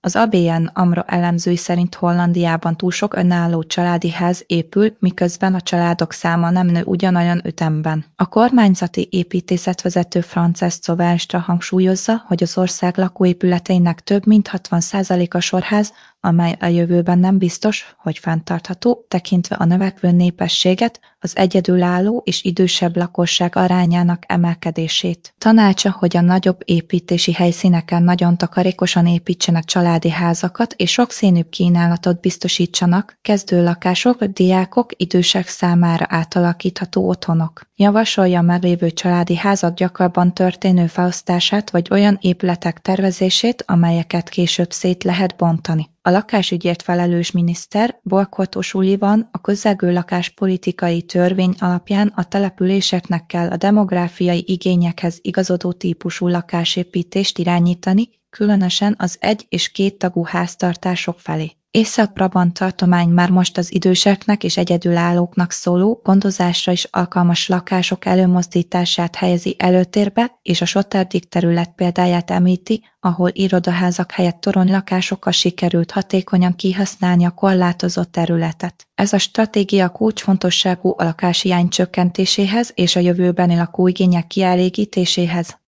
Az ABN AMRO elemzői szerint Hollandiában túl sok önálló családi ház épül, miközben a családok száma nem nő ugyanolyan ütemben. A kormányzati építészetvezető Frances Zovenstra hangsúlyozza, hogy az ország lakóépületeinek több mint 60%-a sorház, amely a jövőben nem biztos, hogy fenntartható, tekintve a növekvő népességet, az egyedülálló és idősebb lakosság arányának emelkedését. Tanácsa, hogy a nagyobb építési helyszíneken nagyon takarékosan építsenek családi házakat és sokszínűbb kínálatot biztosítsanak, kezdő lakások, diákok, idősek számára átalakítható otthonok. Javasolja a meglévő családi házak gyakrabban történő felosztását vagy olyan épületek tervezését, amelyeket később szét lehet bontani. A lakásügyért felelős miniszter Bolkot Sullivan a közelgő lakáspolitikai törvény alapján a településeknek kell a demográfiai igényekhez igazodó típusú lakásépítést irányítani, különösen az egy- és kéttagú háztartások felé. Észak-Brabant tartomány már most az időseknek és egyedülállóknak szóló, gondozásra is alkalmas lakások előmozdítását helyezi előtérbe, és a Sloterdijk terület példáját említi, ahol irodaházak helyett toronylakásokkal sikerült hatékonyan kihasználni a korlátozott területet. Ez a stratégia kulcsfontosságú a lakáshiány csökkentéséhez és a jövőbeni lakóigények kielégítéséhez.